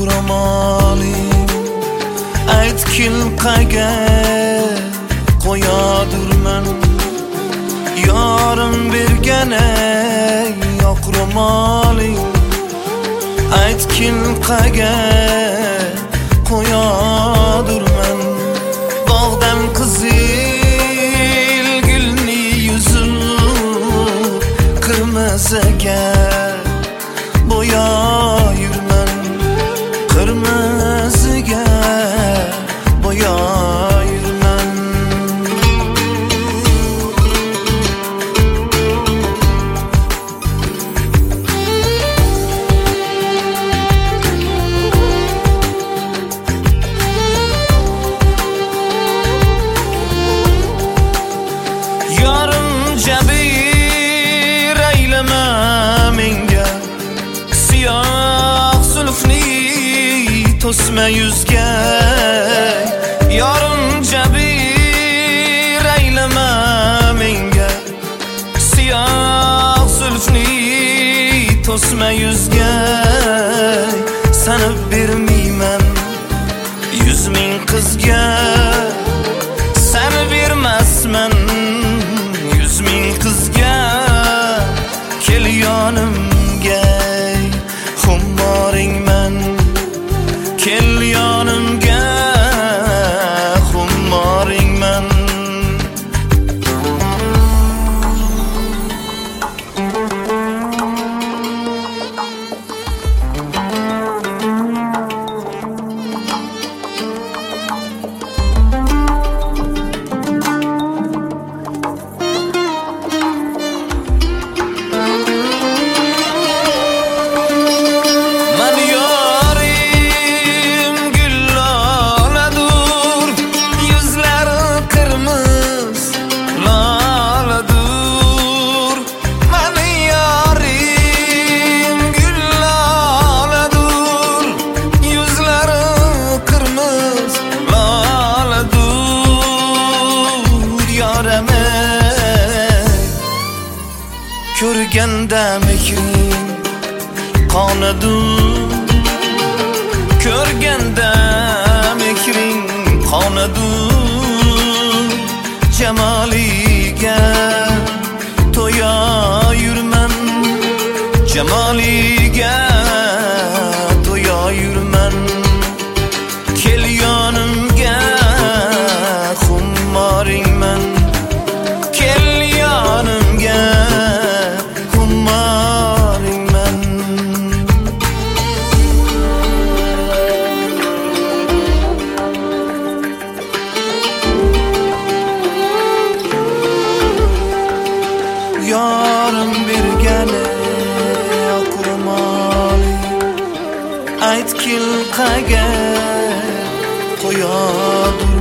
ro'moling aytkil qayga qo'yadurman yorim bergan yo'q ro'moling aytkil qayga qo'yadurman bog'dan qizil gulni yuzib qirmiziga bo'yayurman qirmiziga bo'yayurman yorim jabir aylama menga siyoh zulfni to'sma yuzga yorim jabir aylama menga siyoh zulfni to'sma yuzga sanab bermayman 100 ming qizga sanab bermasman 100 ming qizga kel yonimga xummoringman kel yonimga xummoringman ko'rganda mehring qonadur ko'rganda mehring qonadur jamoliga to'yayurman jamoliga to'yayurman kel yonimga xummoringman kel yonimga yorim bergan yo'q ro'moling aytkil qayga qo'yadi